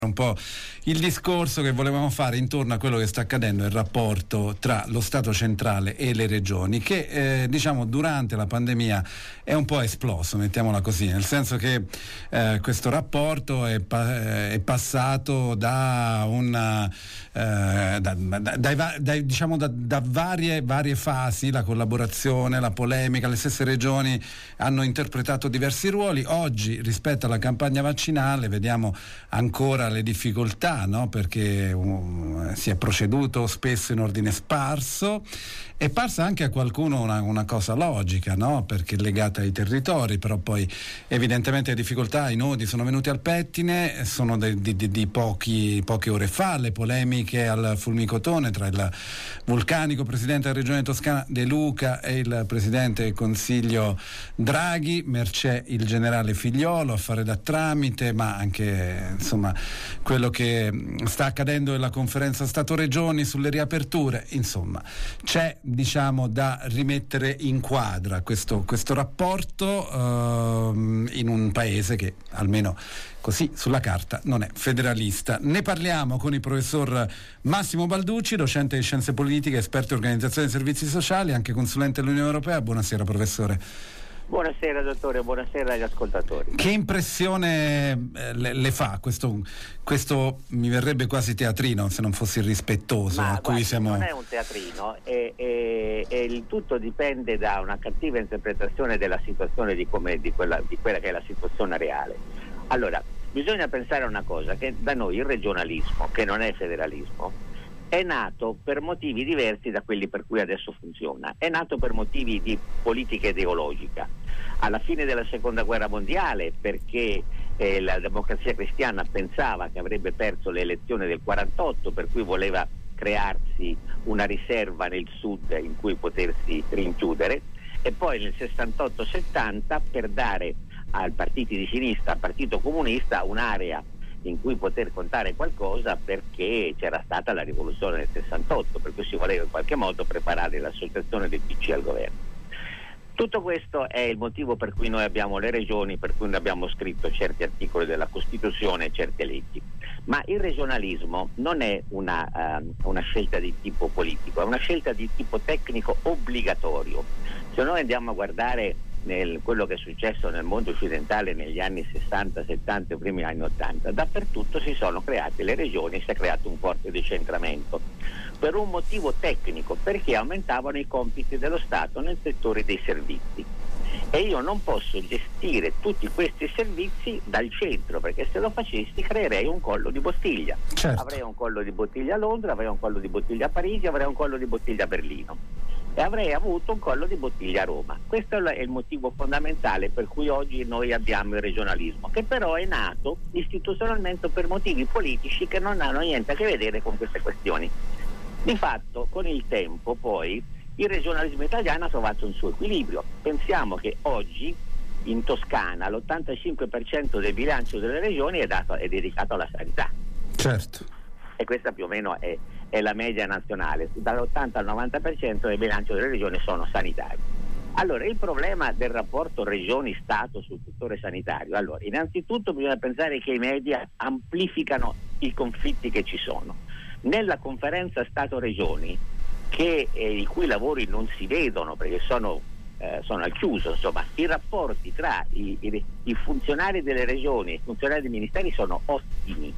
un po' il discorso che volevamo fare intorno a quello che sta accadendo, il rapporto tra lo Stato centrale e le regioni, che diciamo durante la pandemia è un po' esploso, mettiamola così, nel senso che questo rapporto è passato da varie fasi, la collaborazione, la polemica, le stesse regioni hanno interpretato diversi ruoli. Oggi rispetto alla campagna vaccinale vediamo ancora le difficoltà, no? Perché si è proceduto spesso in ordine sparso. È parsa anche a qualcuno una cosa logica, no? Perché è legata ai territori, però poi evidentemente le difficoltà, i nodi sono venuti al pettine, sono di poche ore fa le polemiche al Fulmicotone tra il vulcanico presidente della regione Toscana De Luca e il presidente del Consiglio Draghi, mercé il generale Figliuolo a fare da tramite, ma anche insomma quello che sta accadendo nella conferenza Stato-Regioni sulle riaperture. Insomma, c'è da rimettere in quadra questo rapporto in un paese che almeno così sulla carta non è federalista. Ne parliamo con il professor Massimo Balducci, docente di scienze politiche, esperto in organizzazione dei servizi sociali, anche consulente dell'Unione Europea. Buonasera professore. Buonasera dottore, buonasera agli ascoltatori. Che impressione le fa questo mi verrebbe quasi teatrino se non fossi irrispettoso a cui siamo... Non è un teatrino e il tutto dipende da una cattiva interpretazione della situazione di quella che è la situazione reale. Allora, bisogna pensare a una cosa, che da noi il regionalismo, che non è federalismo, è nato per motivi diversi da quelli per cui adesso funziona. È nato per motivi di politica ideologica. Alla fine della seconda guerra mondiale, perché la Democrazia Cristiana pensava che avrebbe perso le elezioni del 48, per cui voleva crearsi una riserva nel sud in cui potersi rinchiudere, e poi nel 68-70 per dare ai partiti di sinistra, al Partito Comunista, un'area in cui poter contare qualcosa, perché c'era stata la rivoluzione del 68, per cui si voleva in qualche modo preparare l'associazione del PC al governo. Tutto questo è il motivo per cui noi abbiamo le regioni, per cui noi abbiamo scritto certi articoli della Costituzione e certe leggi. Ma il regionalismo non è una scelta di tipo politico, è una scelta di tipo tecnico obbligatorio. Se noi andiamo a guardare quello che è successo nel mondo occidentale negli anni 60, 70 e primi anni 80, dappertutto si sono create le regioni, si è creato un forte decentramento per un motivo tecnico, perché aumentavano i compiti dello Stato nel settore dei servizi, e io non posso gestire tutti questi servizi dal centro, perché se lo facessi creerei un collo di bottiglia. Certo. Avrei un collo di bottiglia a Londra, avrei un collo di bottiglia a Parigi, avrei un collo di bottiglia a Berlino e avrei avuto un collo di bottiglia a Roma. Questo è il motivo fondamentale per cui oggi noi abbiamo il regionalismo, che però è nato istituzionalmente per motivi politici che non hanno niente a che vedere con queste questioni. Di fatto, con il tempo poi il regionalismo italiano ha trovato un suo equilibrio. Pensiamo che oggi in Toscana l'85% del bilancio delle regioni è dedicato alla sanità. Certo. E questa più o meno è la media nazionale. Dall'80 al 90% del bilancio delle regioni sono sanitari. Allora, il problema del rapporto regioni-Stato sul settore sanitario, allora, innanzitutto bisogna pensare che i media amplificano i conflitti che ci sono. Nella conferenza Stato-Regioni, i cui lavori non si vedono perché sono al chiuso, insomma, i rapporti tra i funzionari delle regioni e i funzionari dei ministeri sono ottimi.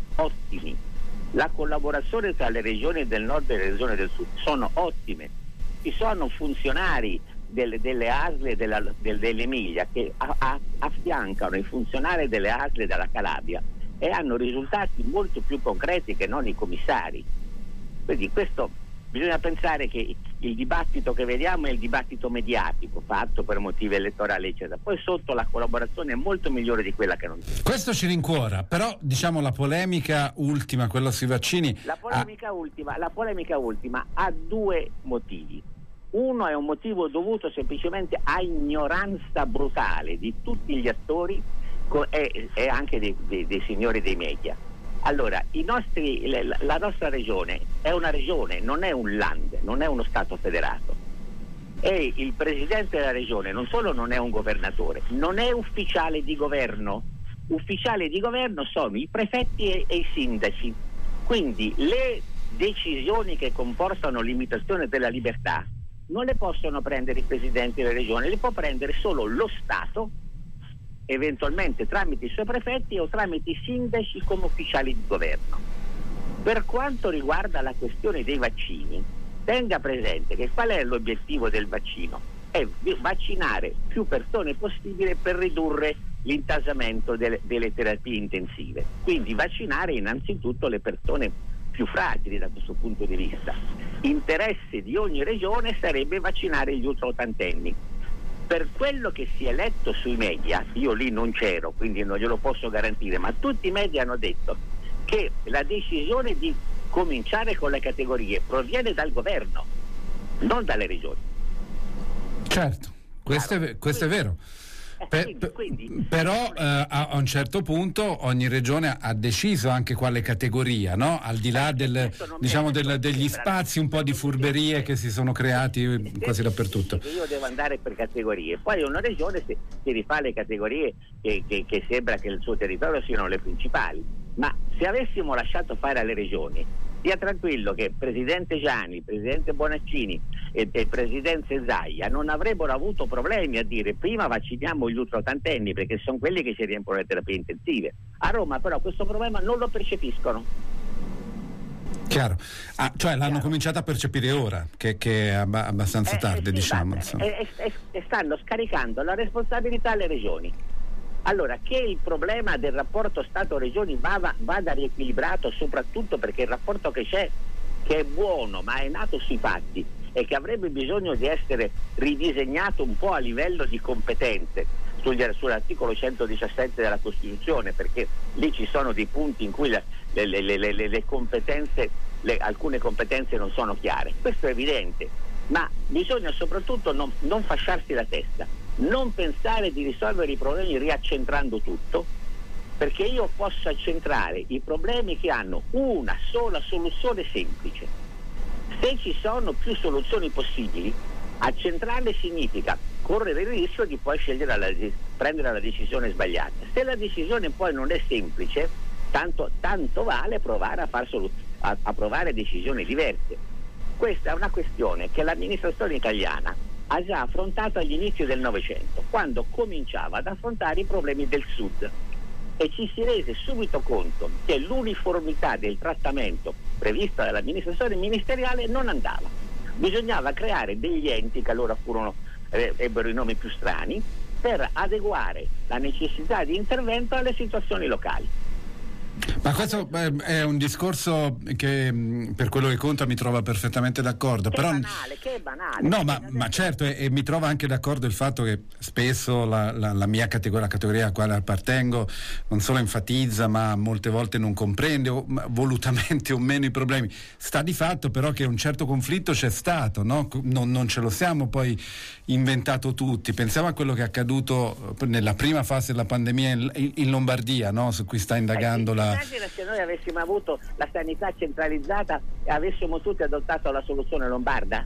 La collaborazione tra le regioni del nord e le regioni del sud sono ottime. Ci sono funzionari delle ASL e dell'Emilia che affiancano i funzionari delle ASL della Calabria e hanno risultati molto più concreti che non i commissari. Quindi questo, bisogna pensare che il dibattito che vediamo è il dibattito mediatico fatto per motivi elettorali eccetera, poi sotto la collaborazione è molto migliore di quella che non c'è. Questo ci rincuora, però diciamo la polemica ultima, quella sui vaccini, la polemica ultima ha due motivi. Uno è un motivo dovuto semplicemente a ignoranza brutale di tutti gli attori e anche dei signori dei media. Allora, la nostra regione è una regione, non è un land, non è uno Stato federato. E il presidente della regione non solo non è un governatore, non è ufficiale di governo, ufficiali di governo sono i prefetti e i sindaci. Quindi le decisioni che comportano limitazione della libertà non le possono prendere i presidenti delle regioni, le può prendere solo lo Stato, eventualmente tramite i suoi prefetti o tramite i sindaci come ufficiali di governo. Per quanto riguarda la questione dei vaccini, tenga presente che qual è l'obiettivo del vaccino? È vaccinare più persone possibile per ridurre l'intasamento delle terapie intensive. Quindi vaccinare innanzitutto le persone più fragili da questo punto di vista. Interesse di ogni regione sarebbe vaccinare gli ultraottantenni. Per quello che si è letto sui media, io lì non c'ero, quindi non glielo posso garantire, ma tutti i media hanno detto che la decisione di cominciare con le categorie proviene dal governo, non dalle regioni. Certo, questo è vero. Però a un certo punto ogni regione ha deciso anche quale categoria, no? Al di là degli spazi, un po' di furberie che si sono creati quasi dappertutto. Io devo andare per categorie, poi una regione si rifà le categorie che sembra che il suo territorio siano le principali, ma se avessimo lasciato fare alle regioni, stia tranquillo che il presidente Gianni, il presidente Bonaccini e il presidente Zaia non avrebbero avuto problemi a dire prima vacciniamo gli ultraottantenni perché sono quelli che si riempiono le terapie intensive. A Roma però questo problema non lo percepiscono. Chiaro. Cioè l'hanno cominciato a percepire ora, che è abbastanza tardi, sì, diciamo. E stanno scaricando la responsabilità alle regioni. Allora, che il problema del rapporto Stato-Regioni vada riequilibrato, soprattutto perché il rapporto che c'è, che è buono, ma è nato sui fatti e che avrebbe bisogno di essere ridisegnato un po' a livello di competenze sull'articolo 117 della Costituzione, perché lì ci sono dei punti in cui le competenze, alcune competenze non sono chiare. Questo è evidente, ma bisogna soprattutto non fasciarsi la testa. Non pensare di risolvere i problemi riaccentrando tutto, perché io posso accentrare i problemi che hanno una sola soluzione semplice. Se ci sono più soluzioni possibili, accentrarle significa correre il rischio di poi prendere la decisione sbagliata. Se la decisione poi non è semplice, tanto vale provare a provare decisioni diverse. Questa è una questione che l'amministrazione italiana ha già affrontato agli inizi del Novecento, quando cominciava ad affrontare i problemi del Sud, e ci si rese subito conto che l'uniformità del trattamento prevista dall'amministrazione ministeriale non andava. Bisognava creare degli enti che allora ebbero i nomi più strani per adeguare la necessità di intervento alle situazioni locali. Ma questo è un discorso che per quello che conta mi trova perfettamente d'accordo. Che però è banale. No, ma certo, e mi trova anche d'accordo il fatto che spesso la mia categoria, la categoria a quale appartengo, non solo enfatizza, ma molte volte non comprende volutamente o meno i problemi. Sta di fatto però che un certo conflitto c'è stato, no? Non ce lo siamo poi inventato tutti. Pensiamo a quello che è accaduto nella prima fase della pandemia in Lombardia, no? Su cui sta indagando Immagina se noi avessimo avuto la sanità centralizzata e avessimo tutti adottato la soluzione lombarda.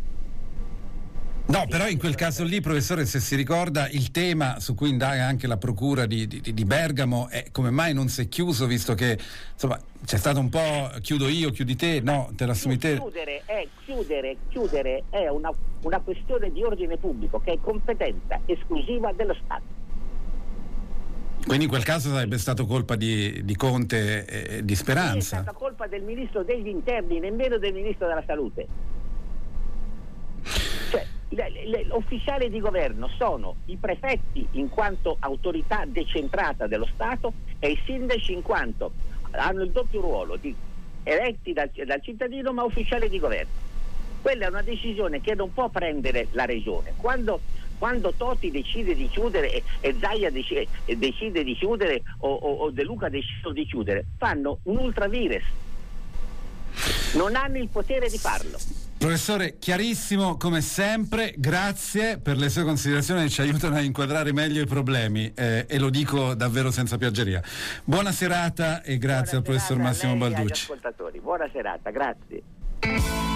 No, però in quel caso lì, professore, se si ricorda, il tema su cui indaga anche la procura di Bergamo è come mai non si è chiuso, visto che insomma c'è stato un po' chiudo io, chiudi te, no, te l'assumi te. Chiudere è una questione di ordine pubblico che è competenza esclusiva dello Stato. Quindi in quel caso sarebbe stato colpa di Conte e di Speranza. È stata colpa del ministro degli interni, nemmeno del ministro della salute. Cioè, gli ufficiali di governo sono i prefetti in quanto autorità decentrata dello Stato e i sindaci in quanto hanno il doppio ruolo di eletti dal cittadino ma ufficiali di governo. Quella è una decisione che non può prendere la regione. Quando Toti decide di chiudere e Zaia decide di chiudere o De Luca decide di chiudere, fanno un ultravires, non hanno il potere di farlo. Professore, chiarissimo come sempre, grazie per le sue considerazioni che ci aiutano a inquadrare meglio i problemi e lo dico davvero senza piaggeria. Buona serata e grazie al professor Massimo Balducci. Buona serata, grazie.